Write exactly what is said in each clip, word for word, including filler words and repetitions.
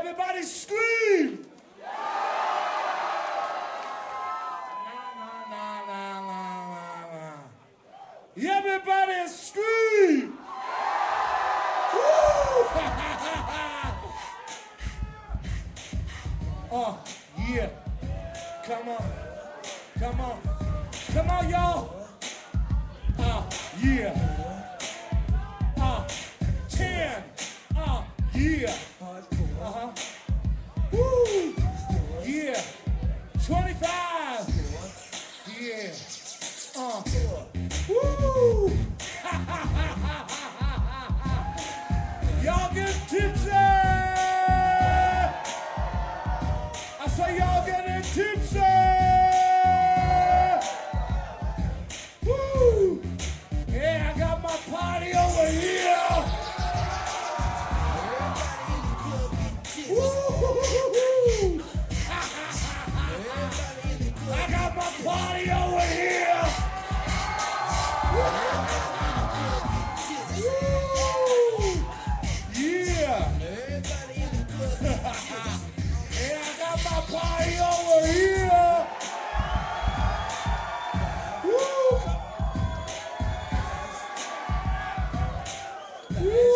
Everybody scream! Everybody scream! Oh, yeah. Come on. Come on. Come on, y'all. Oh, yeah. Oh, ten. Oh, yeah. Uh-huh. Woo. Yeah. twenty-five. Yeah. Uh. Woo. Y'all get tipsy. I say y'all getting tipsy. Woo. Yeah, I got my party over here. Woo. I got my party over here. Woo. Yeah. Yeah, I got my party over here. Woo. Woo.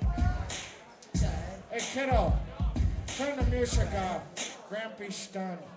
Hey, kiddo, turn the music off. Grampy's done.